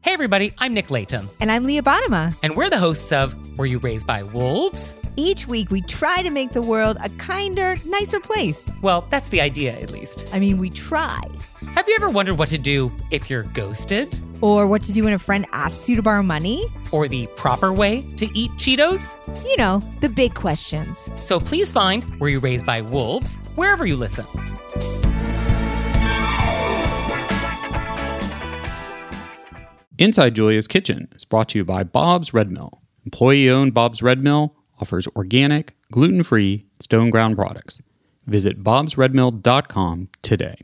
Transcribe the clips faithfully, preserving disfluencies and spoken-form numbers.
Hey everybody, I'm Nick Latham. And I'm Leah Bottima. And we're the hosts of Were You Raised by Wolves? Each week we try to make the world a kinder, nicer place. Well, that's the idea, at least. I mean, we try. Have you ever wondered what to do if you're ghosted? Or what to do when a friend asks you to borrow money? Or the proper way to eat Cheetos? You know, the big questions. So please find Were You Raised by Wolves wherever you listen. Inside Julia's Kitchen is brought to you by Bob's Red Mill. Employee-owned Bob's Red Mill offers organic, gluten-free, stone-ground products. Visit bobs red mill dot com today.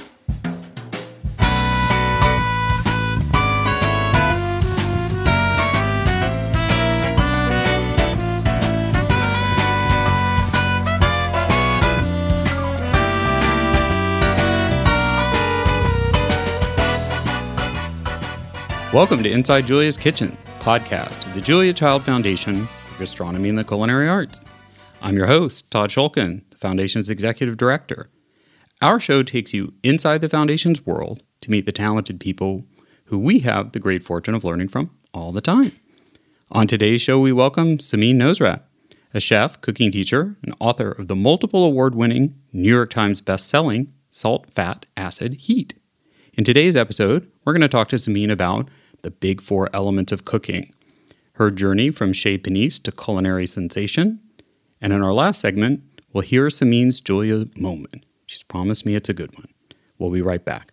Welcome to Inside Julia's Kitchen, podcast of the Julia Child Foundation for Gastronomy and the Culinary Arts. I'm your host, Todd Shulkin, the Foundation's Executive Director. Our show takes you inside the Foundation's world to meet the talented people who we have the great fortune of learning from all the time. On today's show, we welcome Samin Nosrat, a chef, cooking teacher, and author of the multiple award-winning, New York Times best-selling Salt, Fat, Acid, Heat. In today's episode, we're going to talk to Samin about the big four elements of cooking, her journey from chez panisse to culinary sensation, and in our last segment, we'll hear Samin's Julia moment. She's promised me it's a good one. We'll be right back.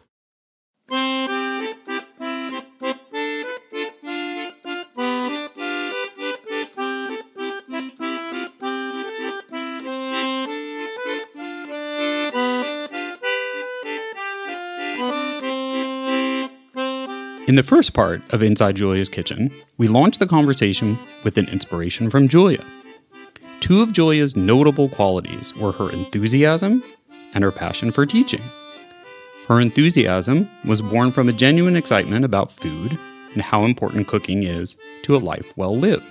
In the first part of Inside Julia's Kitchen, we launched the conversation with an inspiration from Julia. Two of Julia's notable qualities were her enthusiasm and her passion for teaching. Her enthusiasm was born from a genuine excitement about food and how important cooking is to a life well lived.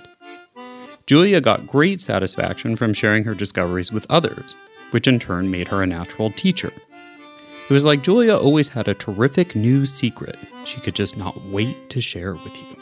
Julia got great satisfaction from sharing her discoveries with others, which in turn made her a natural teacher. It was like Julia always had a terrific new secret she could just not wait to share with you.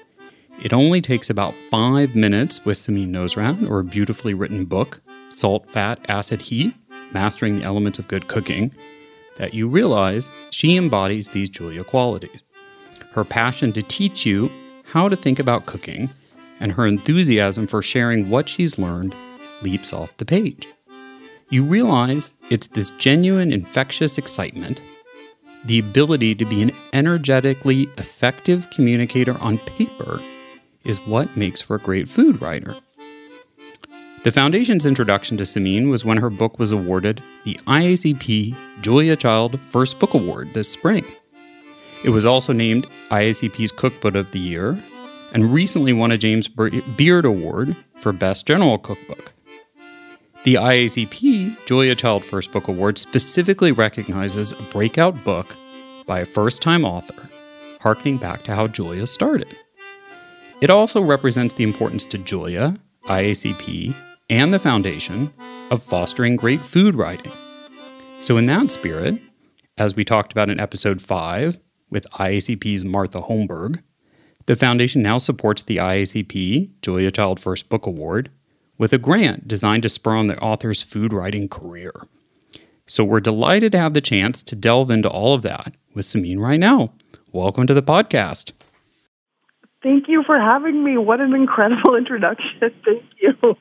It only takes about five minutes with Samin Nosrat, or a beautifully written book, Salt, Fat, Acid, Heat, Mastering the Elements of Good Cooking, that you realize she embodies these Julia qualities. Her passion to teach you how to think about cooking and her enthusiasm for sharing what she's learned leaps off the page. You realize it's this genuine, infectious excitement, the ability to be an energetically effective communicator on paper, is what makes for a great food writer. The Foundation's introduction to Samin was when her book was awarded the I A C P Julia Child First Book Award this spring. It was also named I A C P's Cookbook of the Year and recently won a James Beard Award for Best General Cookbook. The I A C P Julia Child First Book Award specifically recognizes a breakout book by a first-time author, harkening back to how Julia started. It also represents the importance to Julia, I A C P, and the Foundation of fostering great food writing. So in that spirit, as we talked about in episode five with I A C P's Martha Holmberg, the Foundation now supports the I A C P Julia Child First Book Award with a grant designed to spur on the author's food writing career. So we're delighted to have the chance to delve into all of that with Samin right now. Welcome to the podcast. Thank you for having me. What an incredible introduction. Thank you.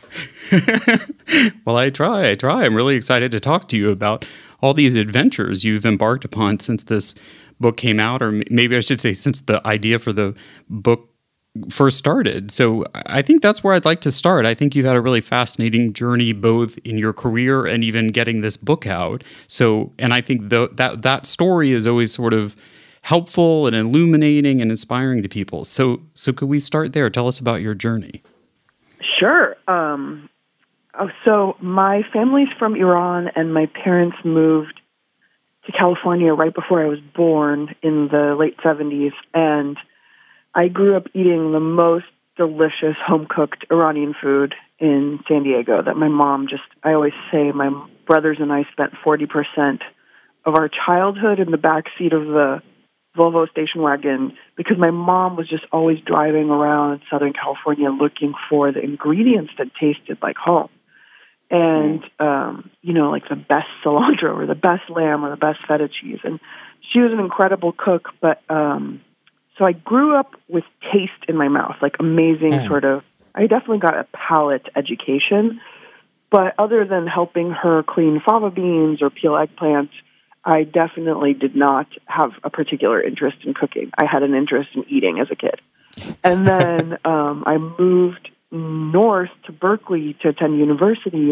Well, I try, I try. I'm really excited to talk to you about all these adventures you've embarked upon since this book came out, or maybe I should say since the idea for the book first started. So I think that's where I'd like to start. I think you've had a really fascinating journey both in your career and even getting this book out. So, and I think the, that that story is always sort of helpful and illuminating and inspiring to people. So, so could we start there? Tell us about your journey. Sure. Um, oh, so my family's from Iran, and my parents moved to California right before I was born in the late seventies, and I grew up eating the most delicious home-cooked Iranian food in San Diego that my mom just, I always say my brothers and I spent forty percent of our childhood in the backseat of the Volvo station wagon because my mom was just always driving around Southern California looking for the ingredients that tasted like home. And, um, you know, like the best cilantro or the best lamb or the best feta cheese. And she was an incredible cook. But um, so I grew up with taste in my mouth, like amazing mm. sort of, I definitely got a palate education. But other than helping her clean fava beans or peel eggplants, I definitely did not have a particular interest in cooking. I had an interest in eating as a kid. And then um, I moved north to Berkeley to attend university.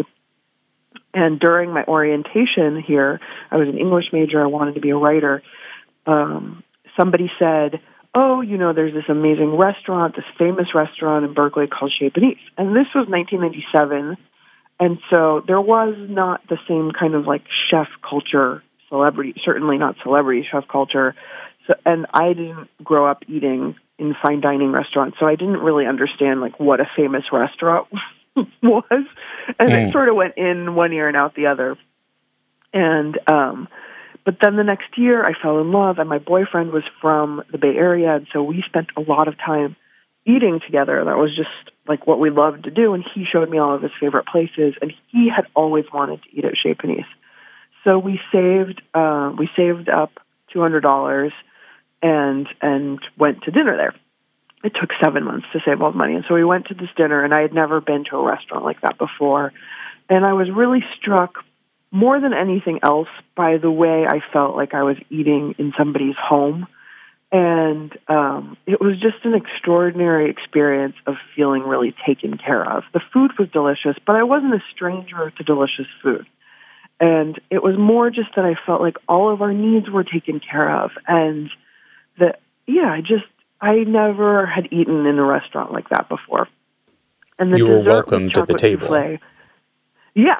And during my orientation here, I was an English major. I wanted to be a writer. Um, somebody said, oh, you know, there's this amazing restaurant, this famous restaurant in Berkeley called Chez Panisse. And this was nineteen ninety-seven. And so there was not the same kind of like chef culture, celebrity, certainly not celebrity chef culture. So, and I didn't grow up eating in fine dining restaurants, so I didn't really understand like what a famous restaurant was. And mm. it sort of went in one ear and out the other. And um, but then the next year I fell in love, and my boyfriend was from the Bay Area, and so we spent a lot of time eating together. That was just like what we loved to do, and he showed me all of his favorite places, and he had always wanted to eat at Chez Panisse. So we saved uh, we saved up two hundred dollars and and went to dinner there. It took seven months to save all the money. And so we went to this dinner, and I had never been to a restaurant like that before. And I was really struck more than anything else by the way I felt like I was eating in somebody's home. And um, it was just an extraordinary experience of feeling really taken care of. The food was delicious, but I wasn't a stranger to delicious food. And it was more just that I felt like all of our needs were taken care of. And that, yeah, I just, I never had eaten in a restaurant like that before. And the you were dessert welcomed at the table. Souffle. Yeah.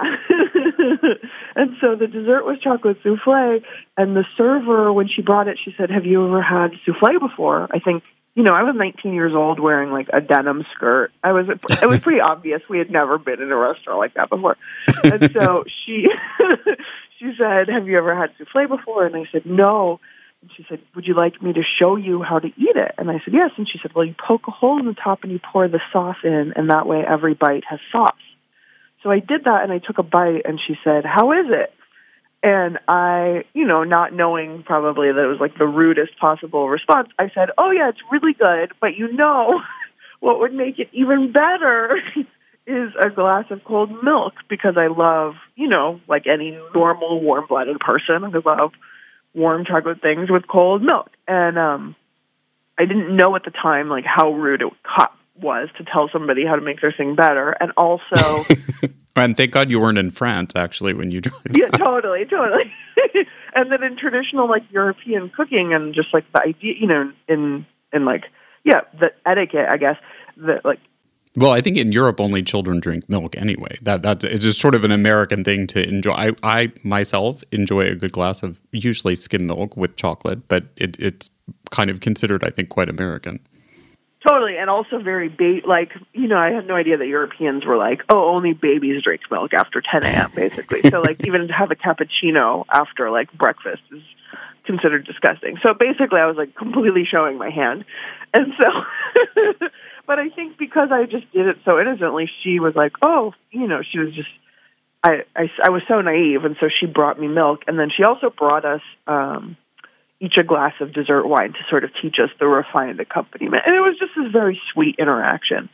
And so the dessert was chocolate souffle, and the server, when she brought it, she said, have you ever had souffle before? I think, you know, I was nineteen years old wearing like a denim skirt. I was, it was pretty obvious we had never been in a restaurant like that before. And so she, she said, have you ever had souffle before? And I said, no. And she said, would you like me to show you how to eat it? And I said, yes. And she said, well, you poke a hole in the top and you pour the sauce in, and that way every bite has sauce. So I did that, and I took a bite, and she said, how is it? And I, you know, not knowing probably that it was like the rudest possible response, I said, oh, yeah, it's really good, but you know what would make it even better is a glass of cold milk, because I love, you know, like any normal warm-blooded person, I love warm chocolate things with cold milk. And um, I didn't know at the time, like, how rude it was to tell somebody how to make their thing better. And also... And thank God you weren't in France, actually, when you tried that. Yeah, totally, totally. And then in traditional, like, European cooking and just, like, the idea, you know, in, in like, yeah, the etiquette, I guess, that, like... Well, I think in Europe, only children drink milk anyway. That that's It's just sort of an American thing to enjoy. I, I myself, enjoy a good glass of usually skim milk with chocolate, but it, it's kind of considered, I think, quite American. Totally, and also very, ba- like, you know, I had no idea that Europeans were like, oh, only babies drink milk after ten a.m., basically. So, like, even to have a cappuccino after, like, breakfast is considered disgusting. So, basically, I was, like, completely showing my hand. And so, but I think because I just did it so innocently, she was like, oh, you know, she was just, I, I, I was so naive, and so she brought me milk. And then she also brought us... Um, each a glass of dessert wine to sort of teach us the refined accompaniment. And it was just this very sweet interaction.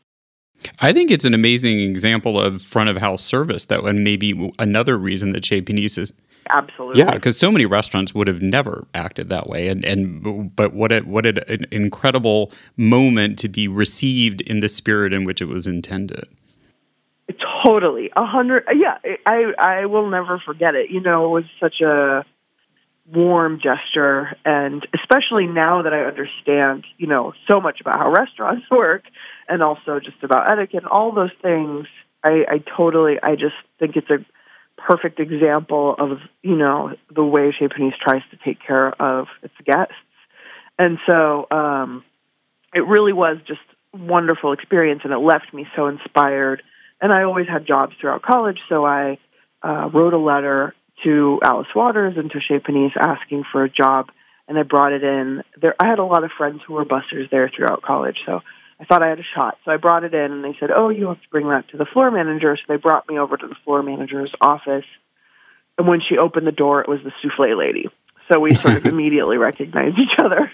I think it's an amazing example of front of house service, that and maybe another reason that Chez Panisse is... Absolutely. Yeah, because so many restaurants would have never acted that way. And, and but what a, what a, an incredible moment to be received in the spirit in which it was intended. Totally. A hundred... Yeah, I, I will never forget it. You know, it was such a... warm gesture, and especially now that I understand, you know, so much about how restaurants work, and also just about etiquette and all those things, I, I totally, I just think it's a perfect example of, you know, the way Chez Panisse tries to take care of its guests. And so um, it really was just a wonderful experience, and it left me so inspired. And I always had jobs throughout college, so I uh, wrote a letter to Alice Waters and to Chez Panisse asking for a job and I brought it in. There, I had a lot of friends who were bussers there throughout college, so I thought I had a shot. So I brought it in, and they said, oh, you have to bring that to the floor manager. So they brought me over to the floor manager's office, and when she opened the door, it was the souffle lady. So we sort of immediately recognized each other.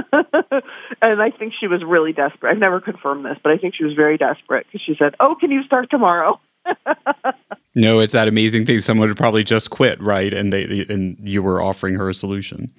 And I think she was really desperate. I've never confirmed this, but I think she was very desperate because she said, oh, can you start tomorrow? No, it's that amazing thing. Someone would probably just quit, right? And they and you were offering her a solution.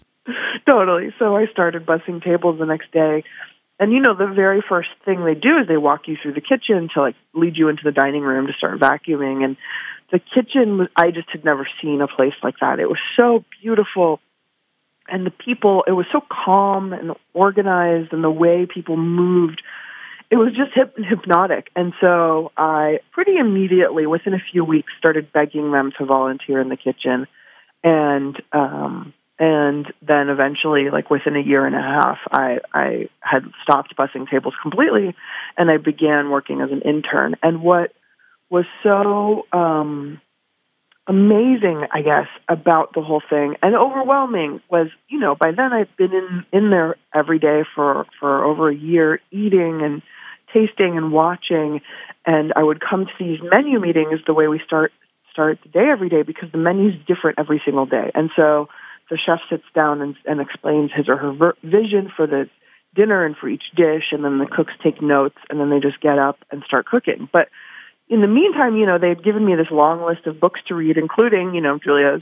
Totally. So I started bussing tables the next day. And, you know, the very first thing they do is they walk you through the kitchen to, like, lead you into the dining room to start vacuuming. And the kitchen, I just had never seen a place like that. It was so beautiful. And the people, it was so calm and organized, and the way people moved, it was just hip- hypnotic. And so I pretty immediately, within a few weeks, started begging them to volunteer in the kitchen. And um, and then eventually, like within a year and a half, I, I had stopped bussing tables completely, and I began working as an intern. And what was so um, amazing, I guess, about the whole thing and overwhelming was, you know, by then I'd been in, in there every day for, for over a year, eating and tasting and watching. And I would come to these menu meetings the way we start, start the day every day, because the menu's different every single day. And so the chef sits down and, and explains his or her ver- vision for the dinner and for each dish. And then the cooks take notes, and then they just get up and start cooking. But in the meantime, you know, they had given me this long list of books to read, including, you know, Julia's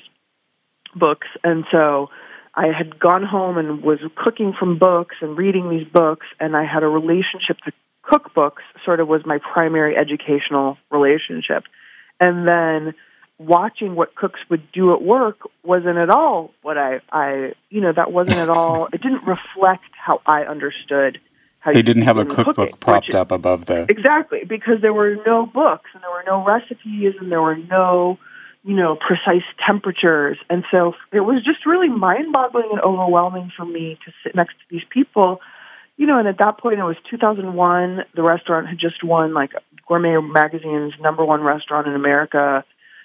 books. And so I had gone home and was cooking from books and reading these books, and I had a relationship to cookbooks, sort of was my primary educational relationship. And then watching what cooks would do at work wasn't at all what I, I you know, that wasn't at all, it didn't reflect how I understood how They you didn't have a cooking, cookbook propped which, up above the... Exactly, because there were no books, and there were no recipes, and there were no, you know, precise temperatures. And so it was just really mind-boggling and overwhelming for me to sit next to these people. You know, and at that point, it was two thousand one. The restaurant had just won, like, Gourmet Magazine's number one restaurant in America.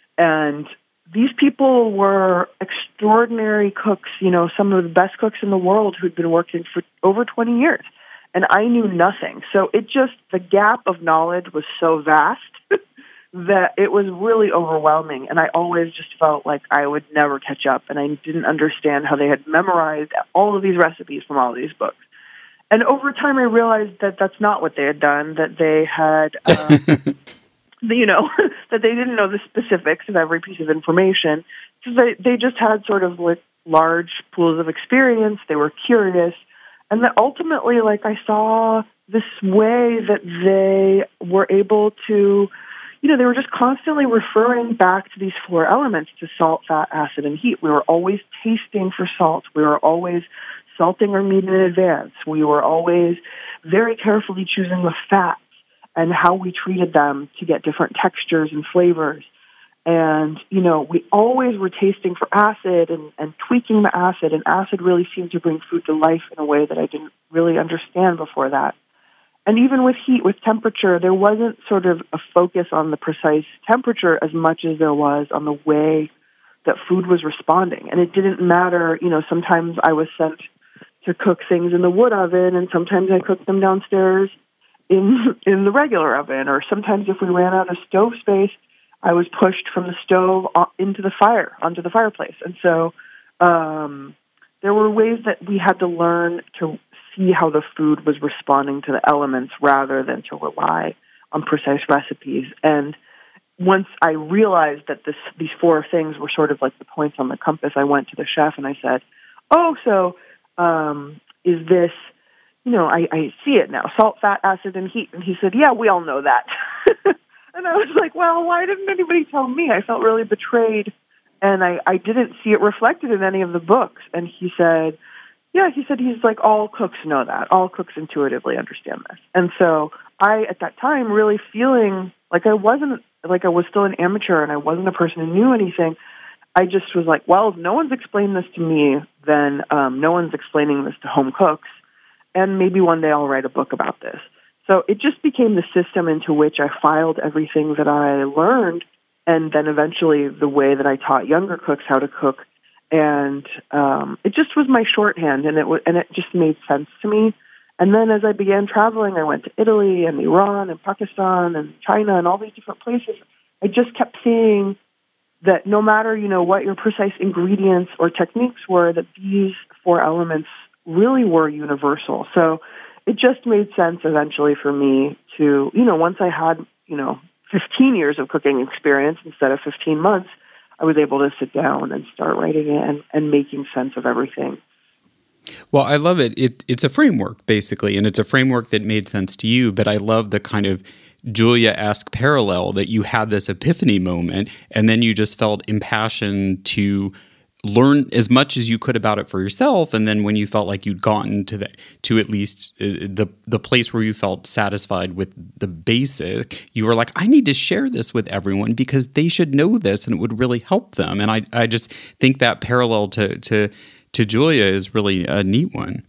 And these people were extraordinary cooks, you know, some of the best cooks in the world who'd been working for over twenty years. And I knew nothing. So it just, the gap of knowledge was so vast that it was really overwhelming. And I always just felt like I would never catch up. And I didn't understand how they had memorized all of these recipes from all of these books. And over time, I realized that that's not what they had done, that they had, um, you know, that they didn't know the specifics of every piece of information. So they, they just had sort of like large pools of experience. They were curious. And that ultimately, like, I saw this way that they were able to, you know, they were just constantly referring back to these four elements, to salt, fat, acid, and heat. We were always tasting for salt. We were always salting our meat in advance. We were always very carefully choosing the fats and how we treated them to get different textures and flavors. And, you know, we always were tasting for acid and, and tweaking the acid, and acid really seemed to bring food to life in a way that I didn't really understand before that. And even with heat, with temperature, there wasn't sort of a focus on the precise temperature as much as there was on the way that food was responding. And it didn't matter, you know, sometimes I was sent to cook things in the wood oven, and sometimes I cooked them downstairs in in the regular oven, or sometimes if we ran out of stove space, I was pushed from the stove into the fire, onto the fireplace. And so um, there were ways that we had to learn to see how the food was responding to the elements rather than to rely on precise recipes. And once I realized that this, these four things were sort of like the points on the compass, I went to the chef and I said, oh, so um, is this, you know, I, I see it now, salt, fat, acid, and heat. And he said, yeah, we all know that. And I was like, well, why didn't anybody tell me? I felt really betrayed, and I, I didn't see it reflected in any of the books. And he said, yeah, he said, he's like, all cooks know that. All cooks intuitively understand this. And so I, at that time, really feeling like I wasn't, like I was still an amateur and I wasn't a person who knew anything, I just was like, well, if no one's explained this to me, then um, no one's explaining this to home cooks, and maybe one day I'll write a book about this. So it just became the system into which I filed everything that I learned, and then eventually the way that I taught younger cooks how to cook. and um, it just was my shorthand, and it w- and it just made sense to me. And then as I began traveling, I went to Italy and Iran and Pakistan and China and all these different places. I just kept seeing that no matter, you know, what your precise ingredients or techniques were, that these four elements really were universal. So it just made sense eventually for me to, you know, once I had, you know, fifteen years of cooking experience instead of fifteen months, I was able to sit down and start writing it and, and making sense of everything. Well, I love it. it. It's a framework, basically, and it's a framework that made sense to you, but I love the kind of Julia-esque parallel that you had this epiphany moment, and then you just felt impassioned to learn as much as you could about it for yourself, and then when you felt like you'd gotten to the, to at least uh, the the place where you felt satisfied with the basic, you were like, I need to share this with everyone because they should know this, and it would really help them. And I, I just think that parallel to to to Julia is really a neat one.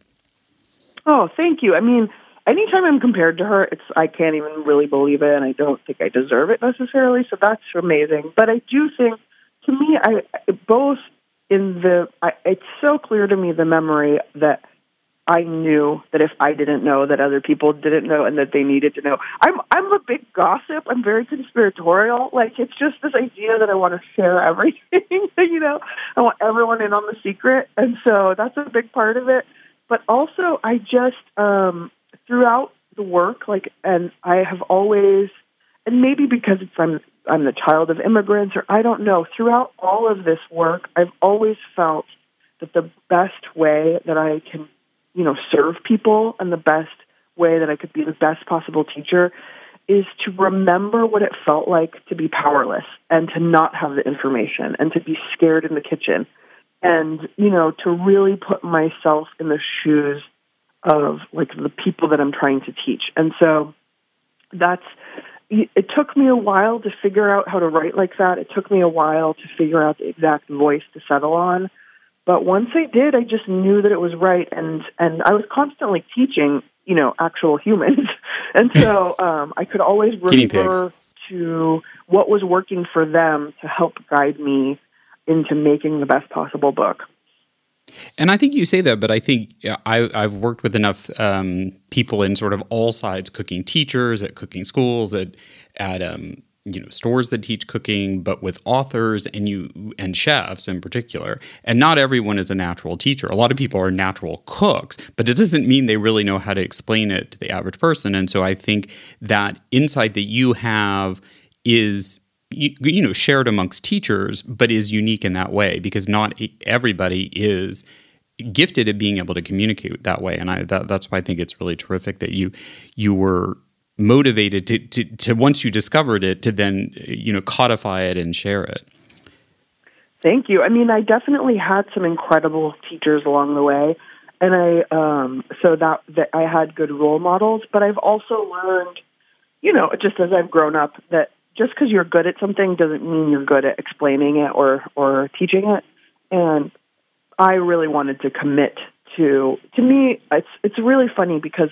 Oh, thank you. I mean, anytime I'm compared to her, it's I can't even really believe it, and I don't think I deserve it necessarily, so that's amazing. But I do think, to me, I both in the, I, it's so clear to me, the memory that I knew that if I didn't know, that other people didn't know, and that they needed to know. I'm I'm a big gossip. I'm very conspiratorial. Like, it's just this idea that I want to share everything, you know? I want everyone in on the secret, and so that's a big part of it. But also, I just, um, throughout the work, like, and I have always, and maybe because it's, I'm, I'm the child of immigrants, or I don't know, throughout all of this work, I've always felt that the best way that I can, you know, serve people, and the best way that I could be the best possible teacher is to remember what it felt like to be powerless and to not have the information and to be scared in the kitchen. And, you know, to really put myself in the shoes of, like, the people that I'm trying to teach. And so that's, it took me a while to figure out how to write like that. It took me a while to figure out the exact voice to settle on. But once I did, I just knew that it was right. And, and I was constantly teaching, you know, actual humans. And so um, I could always refer to what was working for them to help guide me into making the best possible book. And I think you say that, but I think I, I've worked with enough um, people in sort of all sides, cooking teachers, at cooking schools, at at um, you know stores that teach cooking, but with authors and you and chefs in particular. And not everyone is a natural teacher. A lot of people are natural cooks, but it doesn't mean they really know how to explain it to the average person. And so I think that insight that you have is, You, you know, shared amongst teachers, but is unique in that way because not everybody is gifted at being able to communicate that way. And I, that, that's why I think it's really terrific that you you were motivated to, to, to once you discovered it, to then, you know, codify it and share it. Thank you. I mean, I definitely had some incredible teachers along the way. And I, um, so that, that I had good role models, but I've also learned, you know, just as I've grown up, that just because you're good at something doesn't mean you're good at explaining it or, or teaching it. And I really wanted to commit to, to me, it's, it's really funny because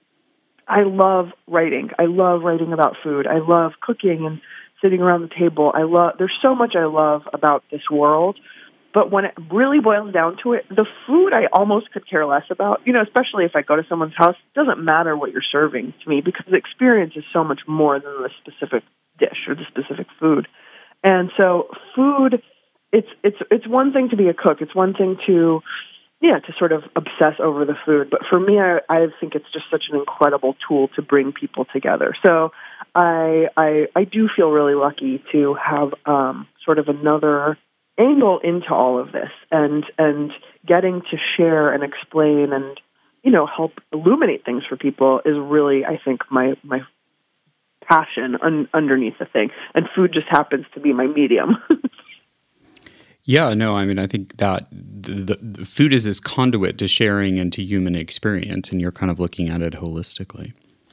I love writing. I love writing about food. I love cooking and sitting around the table. I love, there's so much I love about this world. But when it really boils down to it, the food I almost could care less about, you know, especially if I go to someone's house. It doesn't matter what you're serving to me because the experience is so much more than the specific dish or the specific food. And so food, it's it's it's one thing to be a cook. It's one thing to, yeah, to sort of obsess over the food. But for me, I, I think it's just such an incredible tool to bring people together. So I I, I do feel really lucky to have um, sort of another angle into all of this and and getting to share and explain and, you know, help illuminate things for people is really, I think, my my passion un- underneath the thing. And food just happens to be my medium. Yeah, no, I mean, I think that the, the food is this conduit to sharing and to human experience, and you're kind of looking at it holistically.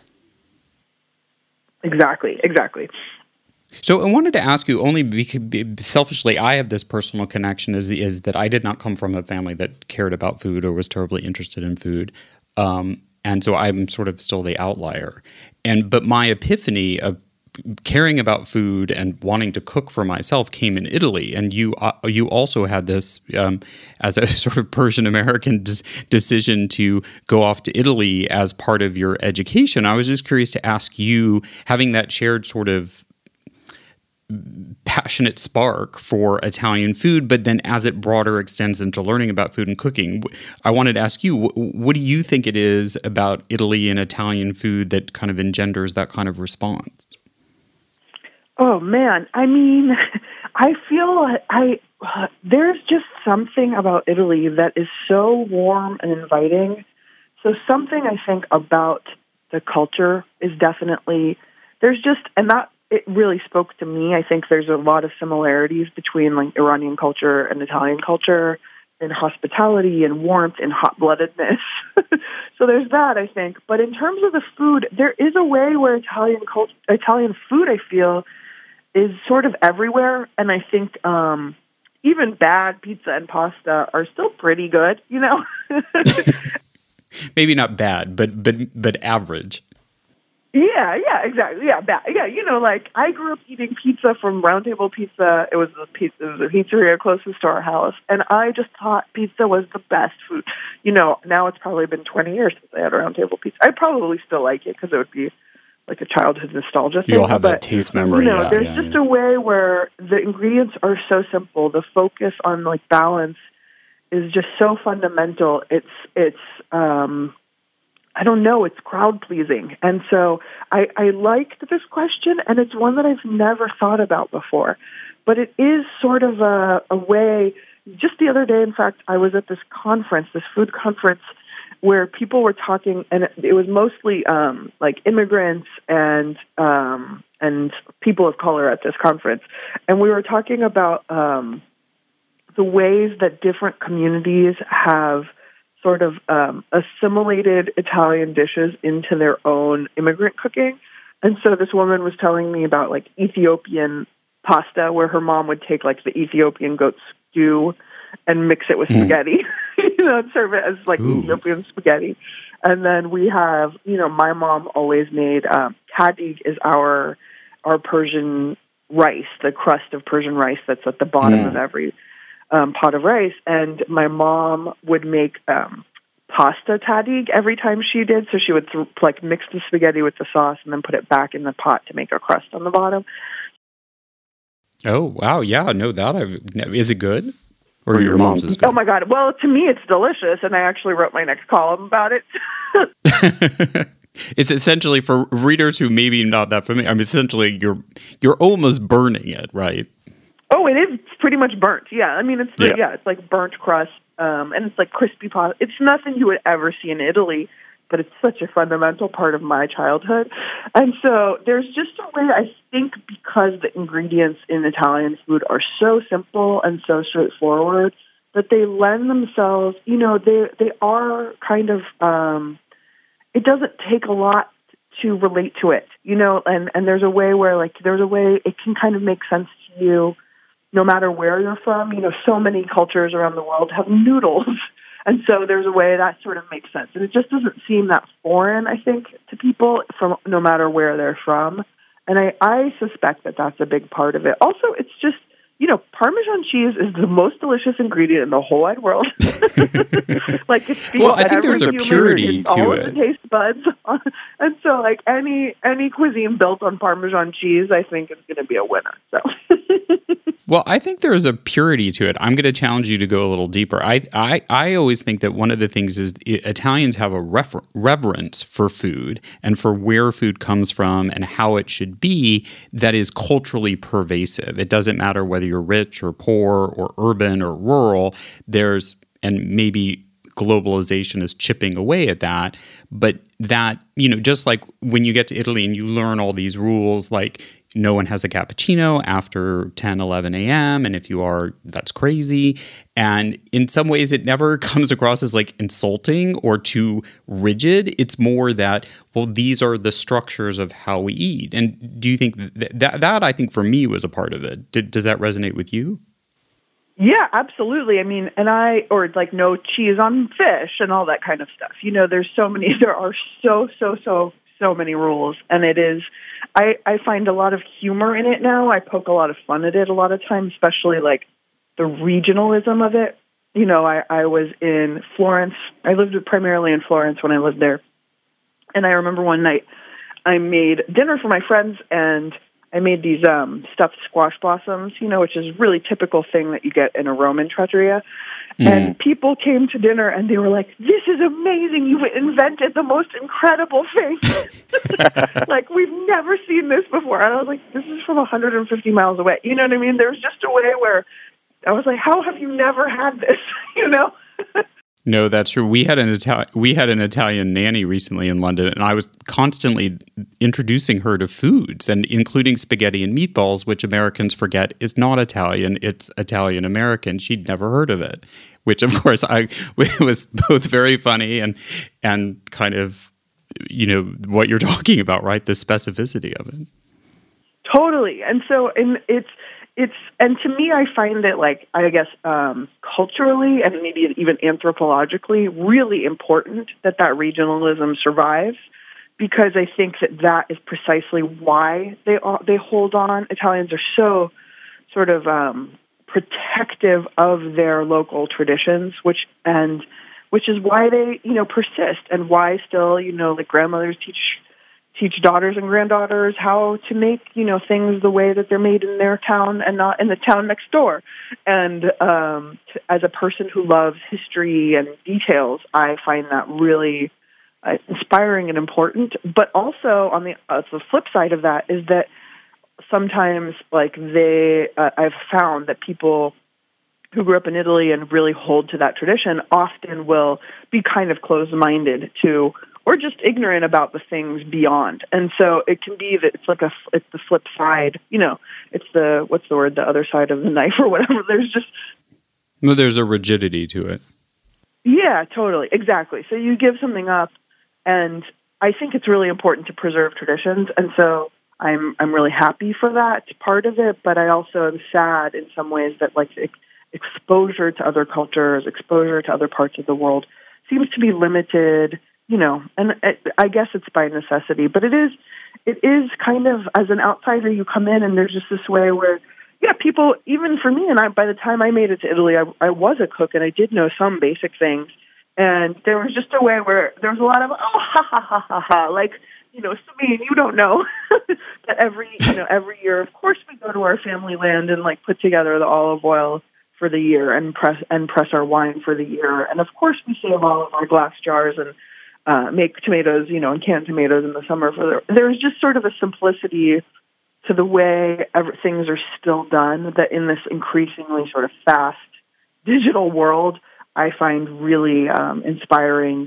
Exactly, exactly. So I wanted to ask you, only because, selfishly, I have this personal connection is, is that I did not come from a family that cared about food or was terribly interested in food. Um, and so I'm sort of still the outlier. And but my epiphany of caring about food and wanting to cook for myself came in Italy, and you uh, you also had this um, as a sort of Persian American des- decision to go off to Italy as part of your education. I was just curious to ask you, having that shared sort of passionate spark for Italian food, but then as it broader extends into learning about food and cooking, I wanted to ask you, what do you think it is about Italy and Italian food that kind of engenders that kind of response? Oh man, I mean, I feel I uh, there's just something about Italy that is so warm and inviting. So something I think about the culture is definitely, there's just, and that it really spoke to me. I think there's a lot of similarities between like Iranian culture and Italian culture in hospitality and warmth and hot-bloodedness. So there's that, I think. But in terms of the food, there is a way where Italian cult- Italian food, I feel, is sort of everywhere. And I think um, even bad pizza and pasta are still pretty good, you know? Maybe not bad, but but but average. Yeah, yeah, exactly. Yeah, bad. Yeah, you know, like I grew up eating pizza from Round Table Pizza. It was the pizza, it was a pizzeria closest to our house, and I just thought pizza was the best food. You know, now it's probably been twenty years since I had a Round Table Pizza. I probably still like it because it would be like a childhood nostalgia thing. You'll have but, that taste memory. You know, yeah, there's yeah, just yeah. a way where the ingredients are so simple. The focus on like balance is just so fundamental. It's it's. um I don't know, it's crowd pleasing. And so I, I liked this question, and it's one that I've never thought about before. But it is sort of a, a way, just the other day, in fact, I was at this conference, this food conference, where people were talking, and it, it was mostly um, like immigrants and um, and people of color at this conference. And we were talking about um, the ways that different communities have sort of um, assimilated Italian dishes into their own immigrant cooking. And so this woman was telling me about like Ethiopian pasta, where her mom would take like the Ethiopian goat stew and mix it with mm. spaghetti, you know, and serve it as like Ooh. Ethiopian spaghetti. And then we have, you know, my mom always made um, tahdig is our our Persian rice, the crust of Persian rice that's at the bottom mm. of every Um, pot of rice, and my mom would make um, pasta tahdig every time she did. So she would th- like mix the spaghetti with the sauce and then put it back in the pot to make a crust on the bottom. Oh wow, yeah, no, that I've, is it good? Or, or your, your mom's is good? Oh my god! Well, to me, it's delicious, and I actually wrote my next column about it. It's essentially for readers who maybe not that familiar. I mean, essentially, you're you're almost burning it, right? Oh, it is pretty much burnt. Yeah, I mean, it's the, yeah. yeah, it's like burnt crust, um, and it's like crispy pasta. It's nothing you would ever see in Italy, but it's such a fundamental part of my childhood. And so there's just a way, I think, because the ingredients in Italian food are so simple and so straightforward, that they lend themselves. You know, they they are kind of. Um, it doesn't take a lot to relate to it, you know, and and there's a way where like there's a way it can kind of make sense to you. No matter where you're from, you know, so many cultures around the world have noodles. And so there's a way that sort of makes sense. And it just doesn't seem that foreign, I think, to people from no matter where they're from. And I, I suspect that that's a big part of it. Also, it's just, you know, Parmesan cheese is the most delicious ingredient in the whole wide world. Like, it's well, I think there's a purity it's to all it. The taste buds. And so, like, any any cuisine built on Parmesan cheese, I think is going to be a winner. So. Well, I think there is a purity to it. I'm going to challenge you to go a little deeper. I I, I always think that one of the things is Italians have a refer- reverence for food and for where food comes from and how it should be that is culturally pervasive. It doesn't matter whether you're rich or poor or urban or rural. There's, and maybe globalization is chipping away at that, but that, you know, just like when you get to Italy and you learn all these rules, like no one has a cappuccino after ten, eleven a.m. And if you are, that's crazy. And in some ways, it never comes across as like insulting or too rigid. It's more that, well, these are the structures of how we eat. And do you think that, that, that I think for me was a part of it. Did, does that resonate with you? Yeah, absolutely. I mean, and I, or like no cheese on fish and all that kind of stuff. You know, there's so many, there are so, so, so, so many rules, and it is. I I find a lot of humor in it now. I poke a lot of fun at it a lot of times, especially like the regionalism of it. You know, I, I was in Florence. I lived primarily in Florence when I lived there, and I remember one night I made dinner for my friends, and I made these um, stuffed squash blossoms, you know, which is a really typical thing that you get in a Roman trattoria. Mm. And people came to dinner, and they were like, "This is amazing! You've invented the most incredible thing! Like, we've never seen this before." And I was like, "This is from one hundred fifty miles away." You know what I mean? There was just a way where I was like, "How have you never had this?" You know? No, that's true. We had an Itali- we had an Italian nanny recently in London, and I was constantly introducing her to foods, and including spaghetti and meatballs, which Americans forget is not Italian; it's Italian American. She'd never heard of it, which, of course, I it was both very funny and and kind of, you know, what you're talking about, right? The specificity of it. Totally, and so and it's. It's and to me, I find it like I guess um, culturally and maybe even anthropologically really important that that regionalism survives, because I think that that is precisely why they they hold on. Italians are so sort of um, protective of their local traditions, which and which is why they you know persist, and why still you know like grandmothers teach. teach daughters and granddaughters how to make, you know, things the way that they're made in their town and not in the town next door. And um, to, as a person who loves history and details, I find that really uh, inspiring and important. But also on the, uh, the flip side of that is that sometimes, like, they, uh, I've found that people who grew up in Italy and really hold to that tradition often will be kind of closed-minded to, or just ignorant about the things beyond. And so it can be that it's like a, it's the flip side, you know, it's the, what's the word, the other side of the knife or whatever. There's just... No, there's a rigidity to it. Yeah, totally. Exactly. So you give something up, and I think it's really important to preserve traditions. And so I'm, I'm really happy for that part of it, but I also am sad in some ways that like ex- exposure to other cultures, exposure to other parts of the world seems to be limited. You know, and it, I guess it's by necessity, but it is, it is kind of, as an outsider, you come in and there's just this way where, yeah, people, even for me, and I, by the time I made it to Italy, I, I was a cook and I did know some basic things. And there was just a way where there was a lot of, oh, ha, ha, ha, ha, ha, like, you know, Sabine, you don't know that every, you know, every year, of course, we go to our family land and like put together the olive oil for the year and press, and press our wine for the year. And of course, we save all of our glass jars and Uh, make tomatoes, you know, and canned tomatoes in the summer. For the, there's just sort of a simplicity to the way ever, things are still done that in this increasingly sort of fast digital world, I find really um, inspiring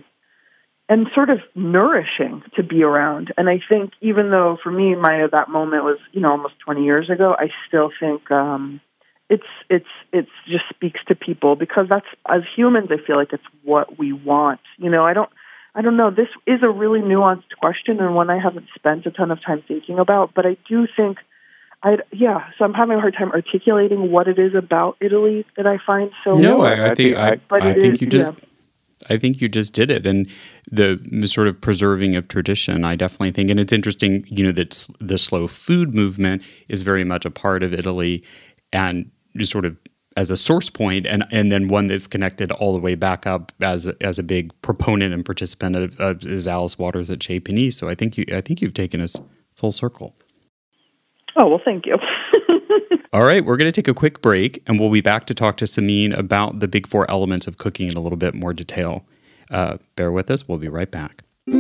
and sort of nourishing to be around. And I think even though for me, my that moment was, you know, almost twenty years ago, I still think um, it's it's it's just speaks to people, because that's, as humans, I feel like it's what we want. You know, I don't. I don't know. This is a really nuanced question and one I haven't spent a ton of time thinking about, but I do think, I yeah. So I'm having a hard time articulating what it is about Italy that I find so. No, I, I think I, but I think is, you just, yeah. I think you just did it, and the sort of preserving of tradition. I definitely think, and it's interesting, you know, that the slow food movement is very much a part of Italy, and sort of as a source point, and, and then one that's connected all the way back up as a, as a big proponent and participant of, of is Alice Waters at Chez Panisse. So I think you I think you've taken us full circle. Oh, well, thank you. All right, we're going to take a quick break, and we'll be back to talk to Samin about the big four elements of cooking in a little bit more detail. Uh, bear with us. We'll be right back.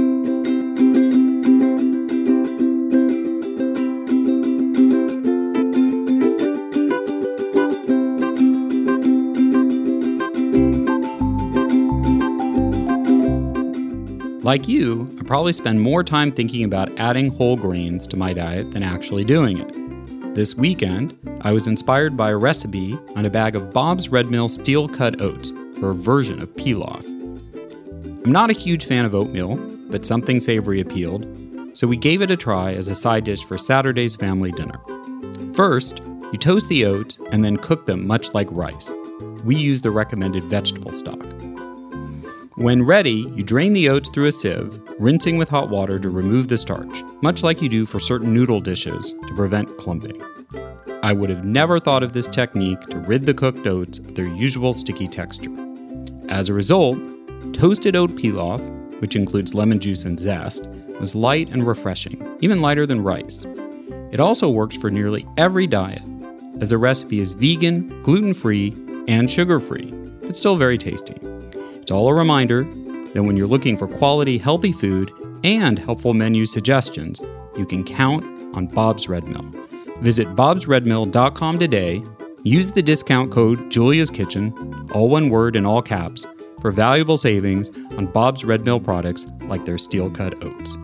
Like you, I probably spend more time thinking about adding whole grains to my diet than actually doing it. This weekend, I was inspired by a recipe on a bag of Bob's Red Mill steel-cut oats for a version of pilaf. I'm not a huge fan of oatmeal, but something savory appealed, so we gave it a try as a side dish for Saturday's family dinner. First, you toast the oats and then cook them much like rice. We use the recommended vegetable stock. When ready, you drain the oats through a sieve, rinsing with hot water to remove the starch, much like you do for certain noodle dishes to prevent clumping. I would have never thought of this technique to rid the cooked oats of their usual sticky texture. As a result, toasted oat pilaf, which includes lemon juice and zest, was light and refreshing, even lighter than rice. It also works for nearly every diet, as the recipe is vegan, gluten-free, and sugar-free, but still very tasty. It's all a reminder that when you're looking for quality, healthy food and helpful menu suggestions, you can count on Bob's Red Mill. Visit bobs red mill dot com today, use the discount code Julia's Kitchen, all one word in all caps, for valuable savings on Bob's Red Mill products like their steel-cut oats.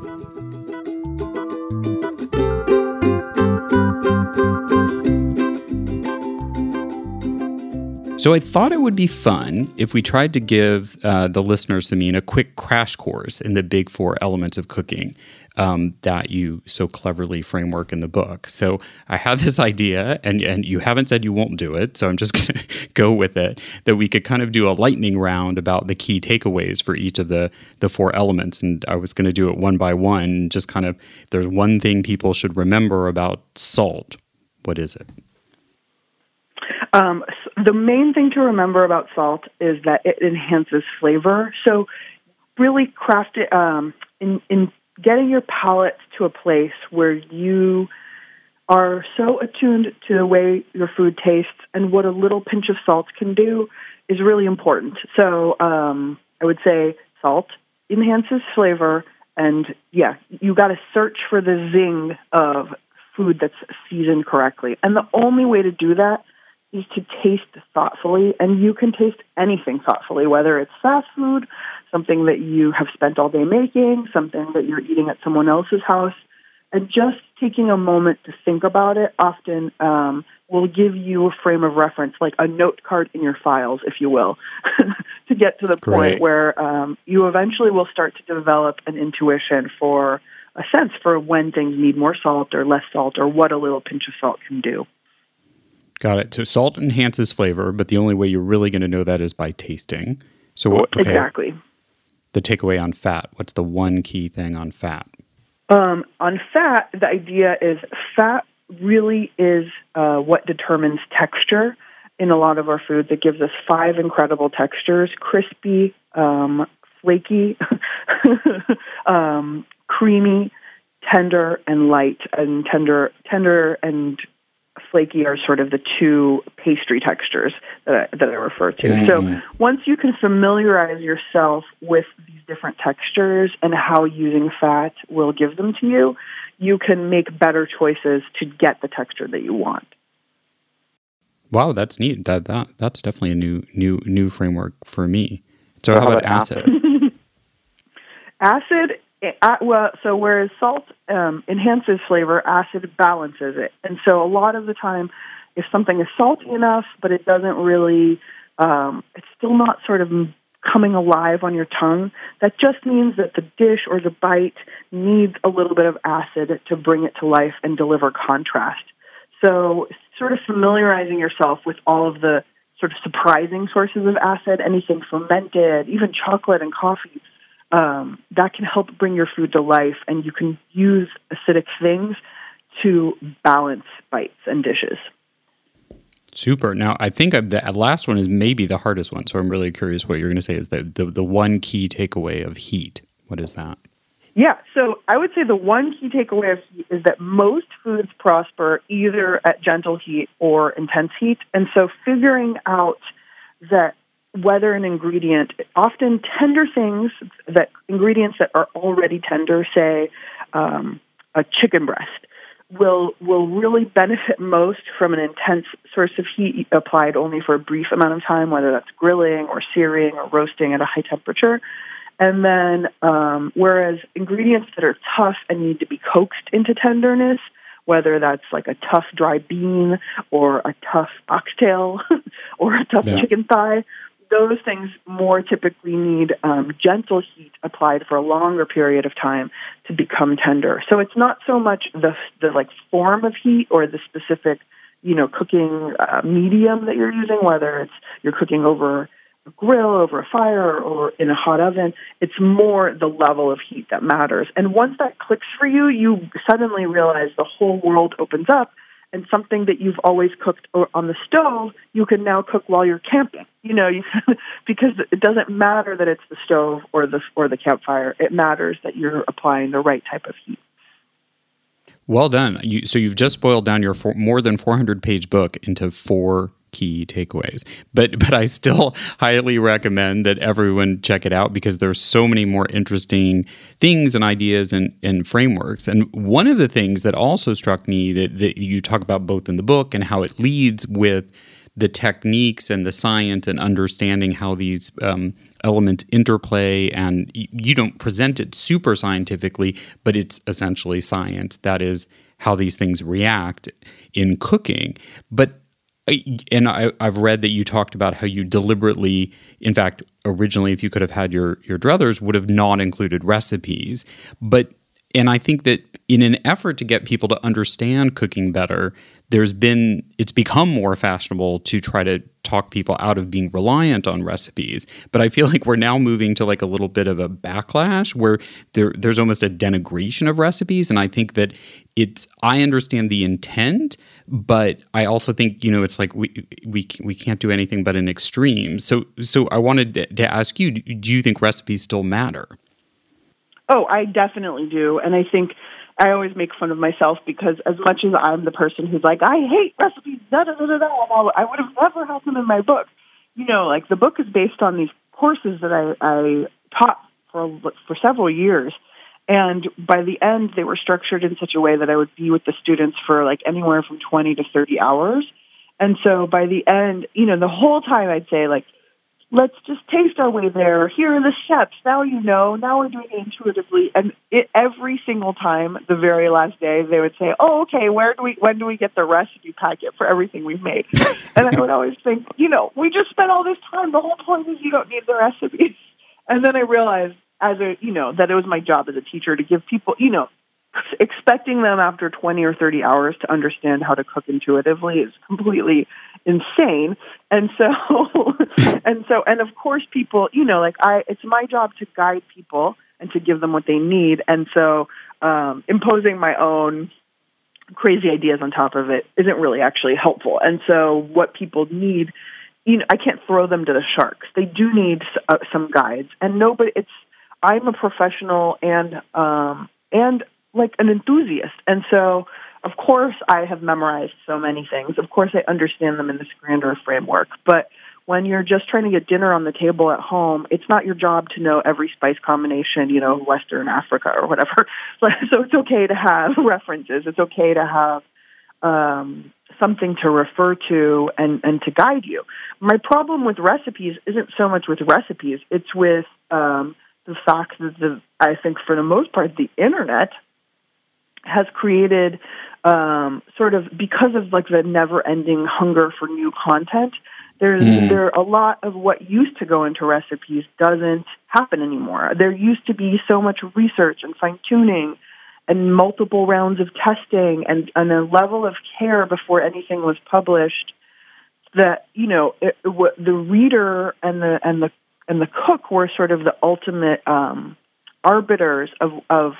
So I thought it would be fun if we tried to give uh, the listeners, Samin, a quick crash course in the big four elements of cooking um, that you so cleverly framework in the book. So I had this idea, and, and you haven't said you won't do it, so I'm just going to go with it, that we could kind of do a lightning round about the key takeaways for each of the, the four elements. And I was going to do it one by one, just kind of, if there's one thing people should remember about salt, what is it? Um, the main thing to remember about salt is that it enhances flavor. So really craft it, um, in, in getting your palate to a place where you are so attuned to the way your food tastes and what a little pinch of salt can do is really important. So um, I would say salt enhances flavor, and yeah, you got to search for the zing of food that's seasoned correctly. And the only way to do that is to taste thoughtfully, and you can taste anything thoughtfully, whether it's fast food, something that you have spent all day making, something that you're eating at someone else's house, and just taking a moment to think about it often um, will give you a frame of reference, like a note card in your files, if you will, to get to the Great. point where um, you eventually will start to develop an intuition for a sense for when things need more salt or less salt, or what a little pinch of salt can do. Got it. So salt enhances flavor, but the only way you're really going to know that is by tasting. So what, okay, exactly. The takeaway on fat. What's the one key thing on fat? Um, on fat, the idea is fat really is uh, what determines texture in a lot of our foods. It gives us five incredible textures: crispy, um, flaky, um, creamy, tender, and light. And tender, tender, and flaky are sort of the two pastry textures that I, that I refer to. Mm. So once you can familiarize yourself with these different textures and how using fat will give them to you, you can make better choices to get the texture that you want. Wow, that's neat. That that that's definitely a new new new framework for me. So how about acid? Acid. Uh, well, so whereas salt um, enhances flavor, acid balances it. And so a lot of the time, if something is salty enough, but it doesn't really, um, it's still not sort of coming alive on your tongue, that just means that the dish or the bite needs a little bit of acid to bring it to life and deliver contrast. So sort of familiarizing yourself with all of the sort of surprising sources of acid, anything fermented, even chocolate and coffee, Um, that can help bring your food to life, and you can use acidic things to balance bites and dishes. Super. Now, I think the last one is maybe the hardest one, so I'm really curious what you're going to say is the, the, the one key takeaway of heat. What is that? Yeah, so I would say the one key takeaway of heat is that most foods prosper either at gentle heat or intense heat, and so figuring out that whether an ingredient, often tender things, that ingredients that are already tender, say um, a chicken breast, will will really benefit most from an intense source of heat applied only for a brief amount of time, whether that's grilling or searing or roasting at a high temperature. And then um, whereas ingredients that are tough and need to be coaxed into tenderness, whether that's like a tough dry bean or a tough oxtail or a tough yeah. chicken thigh, those things more typically need um, gentle heat applied for a longer period of time to become tender. So it's not so much the the like form of heat or the specific, you know, cooking uh, medium that you're using, whether it's you're cooking over a grill, over a fire, or in a hot oven. It's more the level of heat that matters. And once that clicks for you, you suddenly realize the whole world opens up, and something that you've always cooked on the stove, you can now cook while you're camping. You know, you, because it doesn't matter that it's the stove or the or the campfire. It matters that you're applying the right type of heat. Well done. You, so you've just boiled down your four, more than four hundred page book into four key takeaways. But but I still highly recommend that everyone check it out because there's so many more interesting things and ideas and, and frameworks. And one of the things that also struck me that, that you talk about both in the book and how it leads with the techniques and the science and understanding how these um, elements interplay, and you don't present it super scientifically, but it's essentially science. That is how these things react in cooking. But and I, I've read that you talked about how you deliberately, in fact, originally, if you could have had your your druthers, would have not included recipes. But and I think that in an effort to get people to understand cooking better, there's been, it's become more fashionable to try to talk people out of being reliant on recipes. But I feel like we're now moving to like a little bit of a backlash where there there's almost a denigration of recipes. And I think that it's, I understand the intent, but I also think, you know, it's like we we we can't do anything but in extremes. So so I wanted to ask you, do you think recipes still matter? Oh, I definitely do. And I think I always make fun of myself because as much as I'm the person who's like, I hate recipes, da da da da da, I would have never had them in my book. You know, like the book is based on these courses that I, I taught for for several years. And by the end, they were structured in such a way that I would be with the students for like anywhere from twenty to thirty hours. And so by the end, you know, the whole time I'd say like, let's just taste our way there. Here are the steps. Now you know. Now we're doing it intuitively. And it, every single time, the very last day, they would say, "Oh, okay. Where do we? When do we get the recipe packet for everything we've made?" And I would always think, you know, we just spent all this time. The whole point is you don't need the recipes. And then I realized, as a, you know, that it was my job as a teacher to give people, you know, expecting them after twenty or thirty hours to understand how to cook intuitively is completely insane. And so, and so, and of course people, you know, like I, it's my job to guide people and to give them what they need. And so, um, imposing my own crazy ideas on top of it isn't really actually helpful. And so what people need, you know, I can't throw them to the sharks. They do need uh, some guides, and nobody, it's, I'm a professional and, um, and like an enthusiast. And so, of course, I have memorized so many things. Of course, I understand them in this grander framework. But when you're just trying to get dinner on the table at home, it's not your job to know every spice combination, you know, Western Africa or whatever. So it's okay to have references. It's okay to have um, something to refer to and, and to guide you. My problem with recipes isn't so much with recipes. It's with um, the fact that the, I think for the most part, the internet has created um, sort of, because of like the never-ending hunger for new content, there's mm. there a lot of what used to go into recipes doesn't happen anymore. There used to be so much research and fine-tuning and multiple rounds of testing and, and a level of care before anything was published that, you know, it, it, the reader and the and the and the cook were sort of the ultimate um, arbiters of of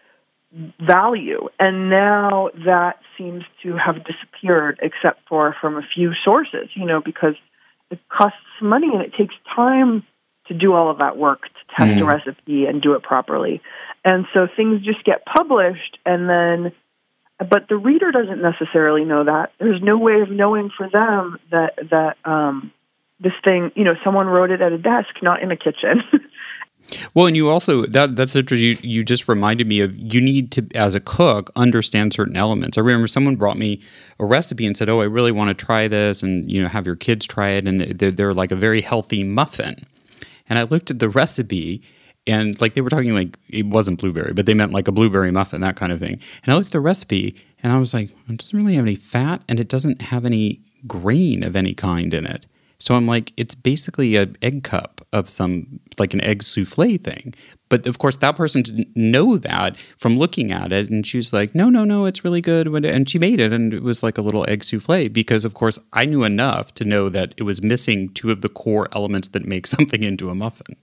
value. And now that seems to have disappeared except for from a few sources, you know, because it costs money and it takes time to do all of that work, to test mm. a recipe and do it properly. And so things just get published and then, but the reader doesn't necessarily know that. There's no way of knowing for them that, that um, this thing, you know, someone wrote it at a desk, not in a kitchen. Well, and you also, that that's interesting, you, you just reminded me of, you need to, as a cook, understand certain elements. I remember someone brought me a recipe and said, oh, I really want to try this and, you know, have your kids try it. And they're, they're like a very healthy muffin. And I looked at the recipe and like they were talking like, it wasn't blueberry, but they meant like a blueberry muffin, that kind of thing. And I looked at the recipe and I was like, it doesn't really have any fat and it doesn't have any grain of any kind in it. So I'm like, it's basically an egg cup of some, like an egg souffle thing. But of course, that person didn't know that from looking at it. And she was like, no, no, no, it's really good. And she made it, and it was like a little egg souffle because, of course, I knew enough to know that it was missing two of the core elements that make something into a muffin.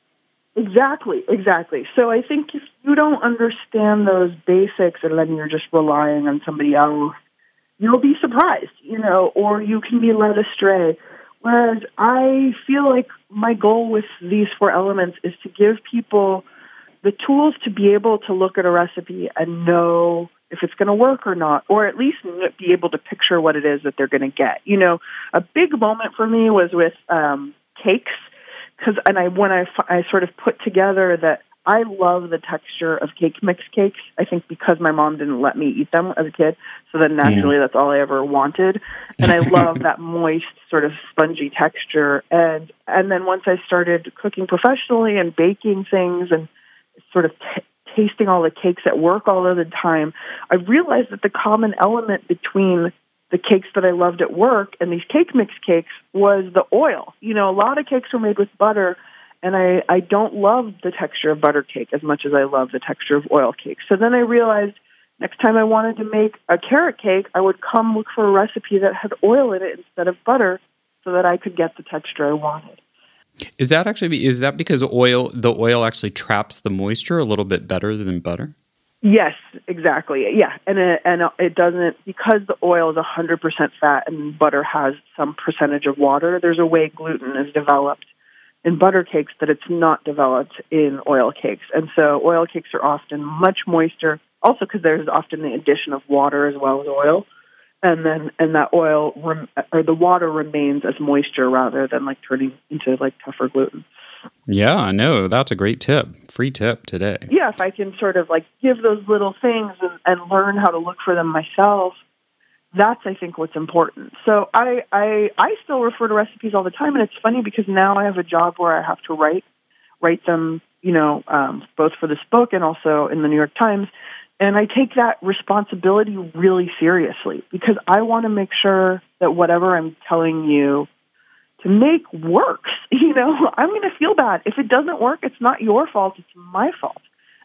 Exactly, exactly. So I think if you don't understand those basics and then you're just relying on somebody else, you'll be surprised, you know, or you can be led astray. Whereas I feel like my goal with these four elements is to give people the tools to be able to look at a recipe and know if it's going to work or not, or at least be able to picture what it is that they're going to get. You know, a big moment for me was with um, cakes. Because and I when I, I sort of put together that I love the texture of cake mix cakes. I think because my mom didn't let me eat them as a kid, so then naturally mm. that's all I ever wanted. And I love that moist, sort of spongy texture. And and then once I started cooking professionally and baking things and sort of t- tasting all the cakes at work all of the time, I realized that the common element between the cakes that I loved at work and these cake mix cakes was the oil. You know, a lot of cakes were made with butter, and I, I don't love the texture of butter cake as much as I love the texture of oil cake. So then I realized next time I wanted to make a carrot cake, I would come look for a recipe that had oil in it instead of butter so that I could get the texture I wanted. Is that actually, is that because oil, the oil actually traps the moisture a little bit better than butter? Yes, exactly. Yeah, and it, and it doesn't, because the oil is one hundred percent fat and butter has some percentage of water, there's a way gluten is developed in butter cakes that it's not developed in oil cakes. And so oil cakes are often much moister, also because there's often the addition of water as well as oil. And then and that oil, rem, or the water remains as moisture rather than like turning into like tougher gluten. Yeah, I know. That's a great tip. Free tip today. Yeah, if I can sort of like give those little things and, and learn how to look for them myself, that's, I think, what's important. So I, I I still refer to recipes all the time, and it's funny because now I have a job where I have to write write them, you know, um, both for this book and also in the New York Times. And I take that responsibility really seriously because I want to make sure that whatever I'm telling you to make works. You know, I'm going to feel bad. If it doesn't work, it's not your fault, it's my fault.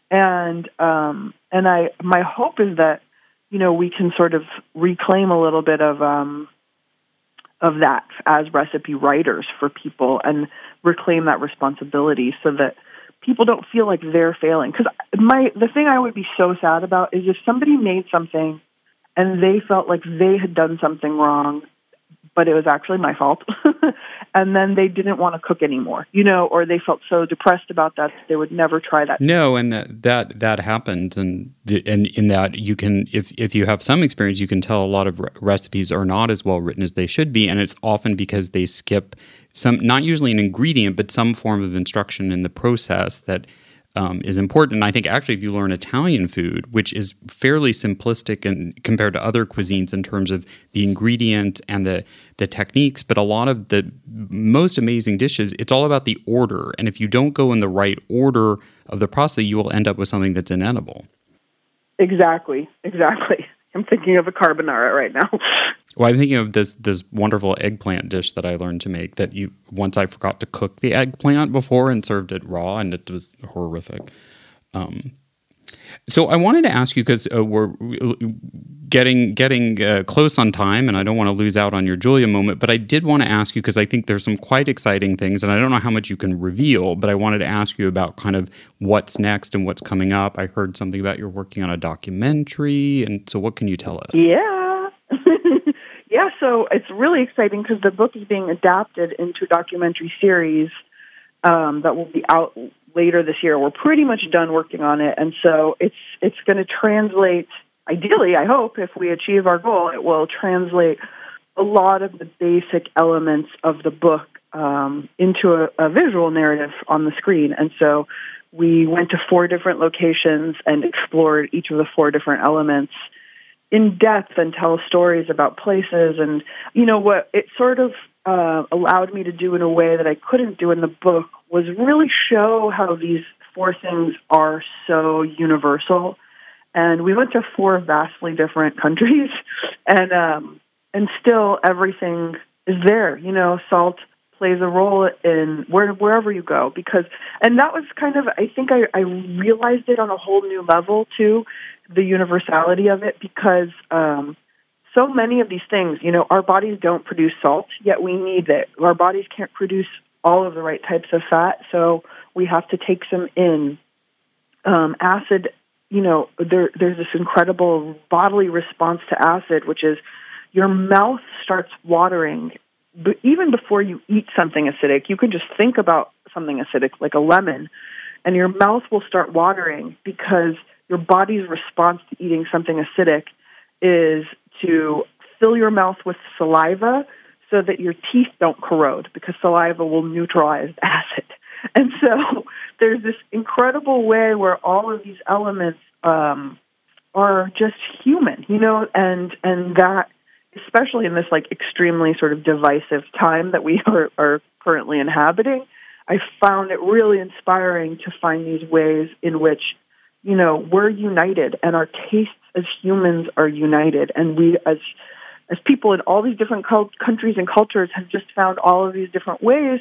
And um, and I my hope is that, you know, we can sort of reclaim a little bit of um, of that as recipe writers for people and reclaim that responsibility so that people don't feel like they're failing. Because my the thing I would be so sad about is if somebody made something and they felt like they had done something wrong, but it was actually my fault, and then they didn't want to cook anymore, you know, or they felt so depressed about that they would never try that. No, and that that that happens, and and in that you can, if if you have some experience, you can tell a lot of re- recipes are not as well written as they should be, and it's often because they skip some, not usually an ingredient, but some form of instruction in the process that um, is important. And I think actually if you learn Italian food, which is fairly simplistic and compared to other cuisines in terms of the ingredients and the, the techniques, but a lot of the most amazing dishes, it's all about the order. And if you don't go in the right order of the process, you will end up with something that's inedible. Exactly, exactly. I'm thinking of a carbonara right now. Well, I'm thinking of this this wonderful eggplant dish that I learned to make that you once I forgot to cook the eggplant before and served it raw, and it was horrific. Um, so I wanted to ask you, because uh, we're getting getting uh, close on time, and I don't want to lose out on your Julia moment, but I did want to ask you, because I think there's some quite exciting things, and I don't know how much you can reveal, but I wanted to ask you about kind of what's next and what's coming up. I heard something about you're working on a documentary, and so what can you tell us? Yeah. Yeah, so it's really exciting because the book is being adapted into a documentary series um, that will be out later this year. We're pretty much done working on it, and so it's it's going to translate, ideally, I hope, if we achieve our goal, it will translate a lot of the basic elements of the book um, into a, a visual narrative on the screen. And so we went to four different locations and explored each of the four different elements in depth and tell stories about places. And, you know, what it sort of uh, allowed me to do in a way that I couldn't do in the book was really show how these four things are so universal. And we went to four vastly different countries, and um, and still everything is there. You know, salt plays a role in where, wherever you go, because, and that was kind of, I think I, I realized it on a whole new level too, the universality of it, because um, so many of these things, you know, our bodies don't produce salt, yet we need it. Our bodies can't produce all of the right types of fat, so we have to take some in. Um, acid, you know, there, there's this incredible bodily response to acid, which is your mouth starts watering. But even before you eat something acidic, you can just think about something acidic, like a lemon, and your mouth will start watering because your body's response to eating something acidic is to fill your mouth with saliva so that your teeth don't corrode, because saliva will neutralize acid. And so there's this incredible way where all of these elements um, are just human, you know, and and that, especially in this like extremely sort of divisive time that we are, are currently inhabiting, I found it really inspiring to find these ways in which, you know, we're united and our tastes as humans are united. And we as as people in all these different cult- countries and cultures have just found all of these different ways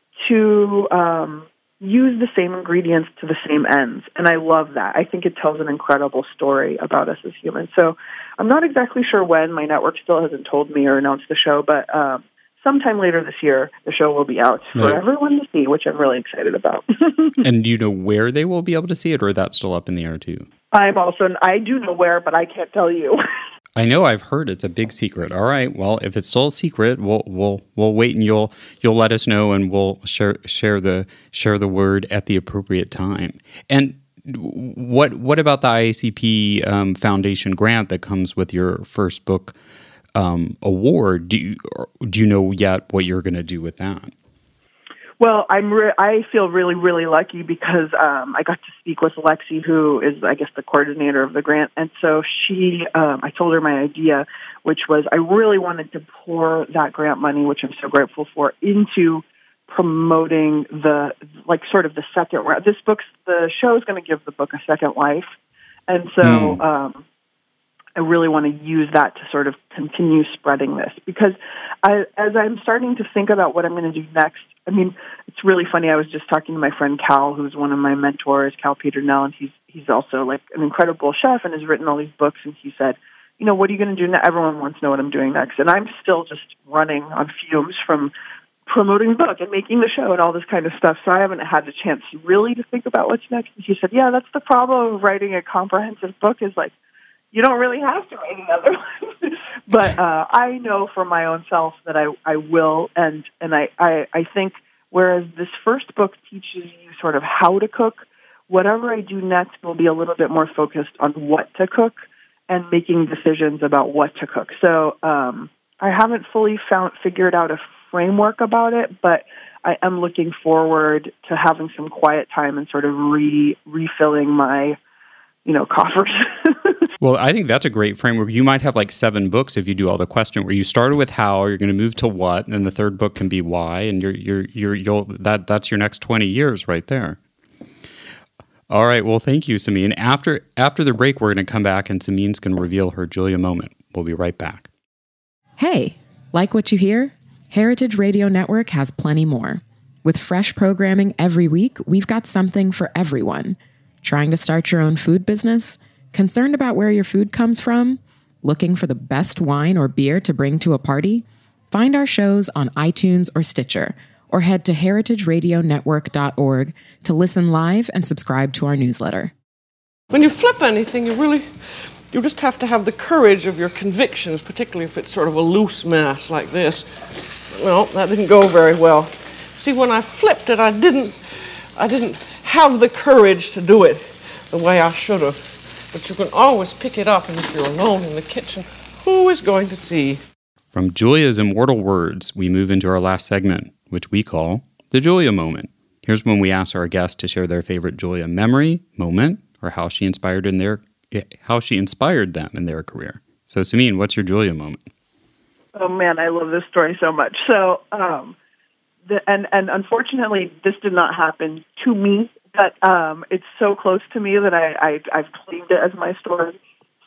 to um, use the same ingredients to the same ends. And I love that. I think it tells an incredible story about us as humans. So I'm not exactly sure when. My network still hasn't told me or announced the show, but um, sometime later this year, the show will be out for right. everyone to see, which I'm really excited about. And do you know where they will be able to see it, or is that still up in the air too? I'm also, I do know where, but I can't tell you. I know, I've heard it's a big secret. All right, well, if it's still a secret, we'll we'll we'll wait, and you'll you'll let us know, and we'll share share the share the word at the appropriate time. And what what about the I A C P um, Foundation grant that comes with your first book um, award? Do you do you know yet what you're going to do with that? Well, I'm re- I feel really, really lucky because um, I got to speak with Lexi, who is, I guess, the coordinator of the grant. And so she, um, I told her my idea, which was I really wanted to pour that grant money, which I'm so grateful for, into promoting the, like, sort of the second round. This book's, the show is going to give the book a second life. And so mm. um, I really want to use that to sort of continue spreading this, because I, as I'm starting to think about what I'm going to do next, I mean, it's really funny. I was just talking to my friend Cal, who's one of my mentors, Cal Peternell, and he's he's also like an incredible chef and has written all these books. And he said, you know, what are you going to do next? Everyone wants to know what I'm doing next. And I'm still just running on fumes from promoting the book and making the show and all this kind of stuff. So I haven't had the chance really to think about what's next. And he said, yeah, that's the problem of writing a comprehensive book, is like, you don't really have to write another one. But uh, I know for my own self that I, I will. And, and I, I, I think whereas this first book teaches you sort of how to cook, whatever I do next will be a little bit more focused on what to cook and making decisions about what to cook. So um, I haven't fully found figured out a framework about it, but I am looking forward to having some quiet time and sort of re refilling my, you know, coffers. Well, I think that's a great framework. You might have like seven books if you do all the question, where you started with how, you're going to move to what, and then the third book can be why, and you're you're you're you'll that that's your next twenty years right there. All right. Well, thank you, Samin. After after the break, we're going to come back, and Samin's going to reveal her Julia moment. We'll be right back. Hey, like what you hear? Heritage Radio Network has plenty more. With fresh programming every week, we've got something for everyone. Trying to start your own food business? Concerned about where your food comes from? Looking for the best wine or beer to bring to a party? Find our shows on iTunes or Stitcher, or head to heritage radio network dot org to listen live and subscribe to our newsletter. When you flip anything, you really, you just have to have the courage of your convictions, particularly if it's sort of a loose mass like this. Well, that didn't go very well. See, when I flipped it, I didn't, I didn't have the courage to do it the way I should have. But you can always pick it up, and if you're alone in the kitchen, who is going to see? From Julia's immortal words, we move into our last segment, which we call the Julia moment. Here's when we ask our guests to share their favorite Julia memory, moment, or how she inspired in their how she inspired them in their career. So, Samin, what's your Julia moment? Oh man, I love this story so much. So, um, the, and and unfortunately, this did not happen to me. But um, it's so close to me that I, I, I've claimed it as my story.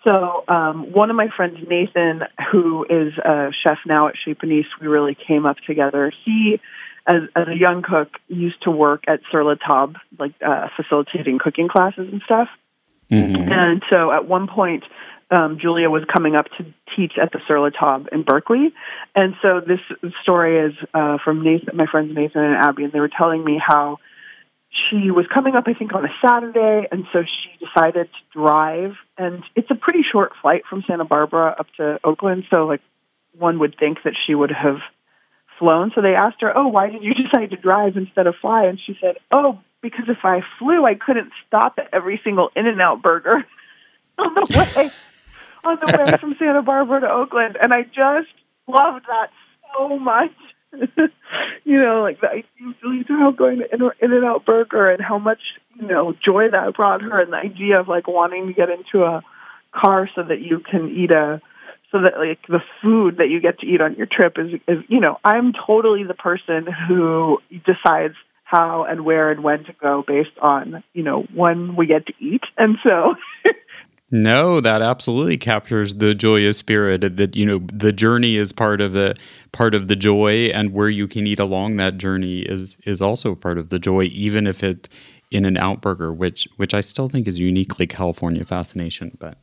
So um, one of my friends, Nathan, who is a chef now at Chez Panisse, we really came up together. He, as, as a young cook, used to work at Sur La Table, like uh, facilitating cooking classes and stuff. Mm-hmm. And so at one point, um, Julia was coming up to teach at the Sur La Table in Berkeley. And so this story is uh, from Nathan, my friends Nathan and Abby, and they were telling me how she was coming up, I think, on a Saturday, and so she decided to drive. And it's a pretty short flight from Santa Barbara up to Oakland, so like one would think that she would have flown. So they asked her, oh, why did you decide to drive instead of fly? And she said, oh, because if I flew, I couldn't stop at every single In-N-Out burger on the way on the way from Santa Barbara to Oakland. And I just loved that so much. You know, like the idea of Julia Child going to In-N-Out Burger and how much, you know, joy that brought her, and the idea of like wanting to get into a car so that you can eat a, so that like the food that you get to eat on your trip is, is, you know, I'm totally the person who decides how and where and when to go based on, you know, when we get to eat. And so No, that absolutely captures the Julia spirit, that, you know, the journey is part of the part of the joy, and where you can eat along that journey is is also part of the joy, even if it's In-N-Out Burger, which which I still think is uniquely California fascination. But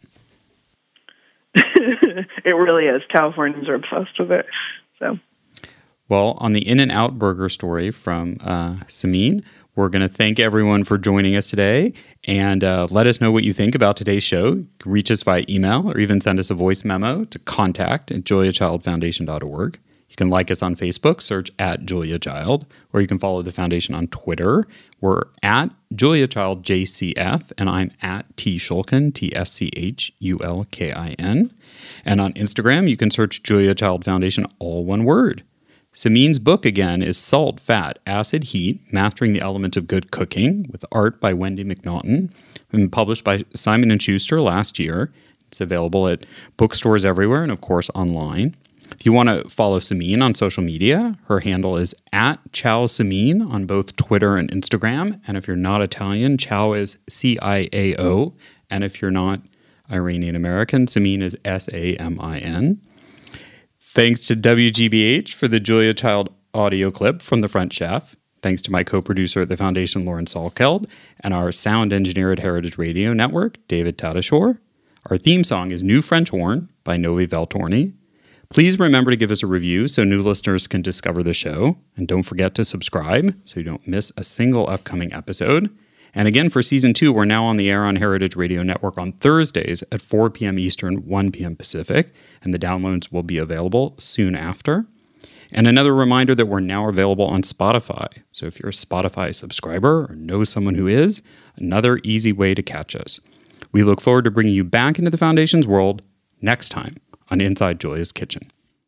it really is. Californians are obsessed with it. So, well, on the In-N-Out Burger story from uh, Samin, we're going to thank everyone for joining us today, and uh, let us know what you think about today's show. You can reach us via email or even send us a voice memo to contact at julia child foundation dot org. You can like us on Facebook, search at Julia Child, or you can follow the foundation on Twitter. We're at Julia Child J C F, and I'm at T Shulkin, T S C H U L K I N. And on Instagram, you can search Julia Child Foundation, all one word. Samin's book, again, is Salt, Fat, Acid, Heat, Mastering the Elements of Good Cooking, with art by Wendy McNaughton, and published by Simon and Schuster last year. It's available at bookstores everywhere and, of course, online. If you want to follow Samin on social media, her handle is at Ciao Samin on both Twitter and Instagram. And if you're not Italian, Ciao is C I A O. And if you're not Iranian American, Samin is S A M I N. Thanks to W G B H for the Julia Child audio clip from The French Chef. Thanks to my co-producer at the Foundation, Lauren Salkeld, and our sound engineer at Heritage Radio Network, David Tadashore. Our theme song is New French Horn by Novi Valtorni. Please remember to give us a review so new listeners can discover the show. And don't forget to subscribe so you don't miss a single upcoming episode. And again, for season two, we're now on the air on Heritage Radio Network on Thursdays at four p.m. Eastern, one p.m. Pacific, and the downloads will be available soon after. And another reminder that we're now available on Spotify. So if you're a Spotify subscriber or know someone who is, another easy way to catch us. We look forward to bringing you back into the Foundation's world next time on Inside Julia's Kitchen.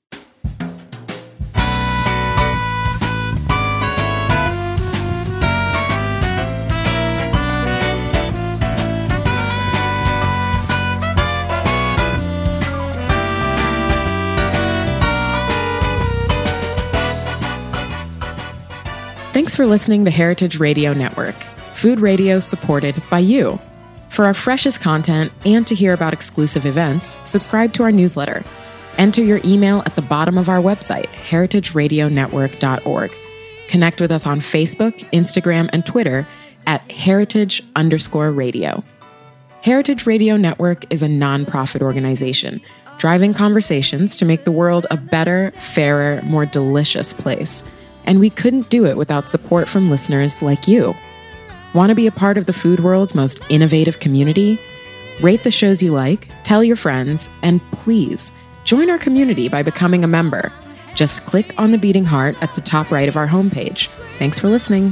Thanks for listening to Heritage Radio Network, food radio supported by you. For our freshest content and to hear about exclusive events, subscribe to our newsletter. Enter your email at the bottom of our website, heritage radio network dot org. Connect with us on Facebook, Instagram, and Twitter at heritage underscore radio. Heritage Radio Network is a nonprofit organization driving conversations to make the world a better, fairer, more delicious place. And we couldn't do it without support from listeners like you. Want to be a part of the food world's most innovative community? Rate the shows you like, tell your friends, and please join our community by becoming a member. Just click on the beating heart at the top right of our homepage. Thanks for listening.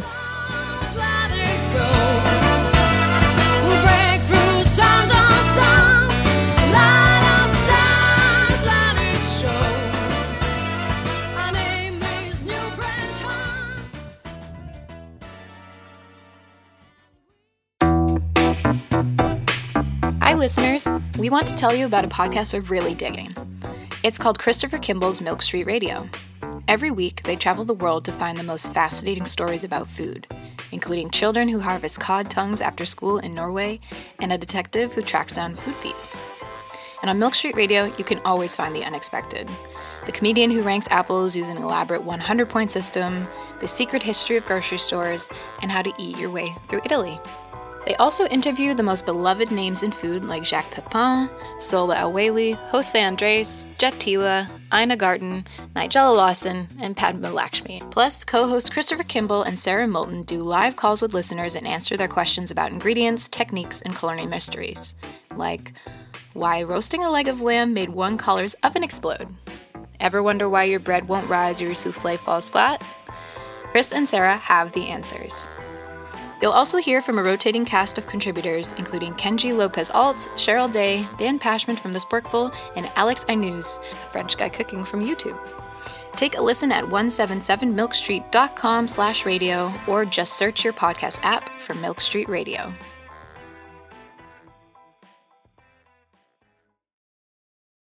Hi, listeners. We want to tell you about a podcast we're really digging. It's called Christopher Kimball's Milk Street Radio. Every week, they travel the world to find the most fascinating stories about food, including children who harvest cod tongues after school in Norway and a detective who tracks down food thieves. And on Milk Street Radio, you can always find the unexpected. The comedian who ranks apples using an elaborate one hundred point system, the secret history of grocery stores, and how to eat your way through Italy. They also interview the most beloved names in food like Jacques Pepin, Sola El-Waylly, Jose Andres, Jet Tila, Ina Garten, Nigella Lawson, and Padma Lakshmi. Plus, co-hosts Christopher Kimball and Sarah Moulton do live calls with listeners and answer their questions about ingredients, techniques, and culinary mysteries. Like, why roasting a leg of lamb made one caller's oven explode? Ever wonder why your bread won't rise or your souffle falls flat? Chris and Sarah have the answers. You'll also hear from a rotating cast of contributors, including Kenji Lopez-Alt, Cheryl Day, Dan Pashman from The Sporkful, and Alex Ainouz, a French guy cooking from YouTube. Take a listen at one seventy-seven milk street dot com slash radio or just search your podcast app for Milk Street Radio.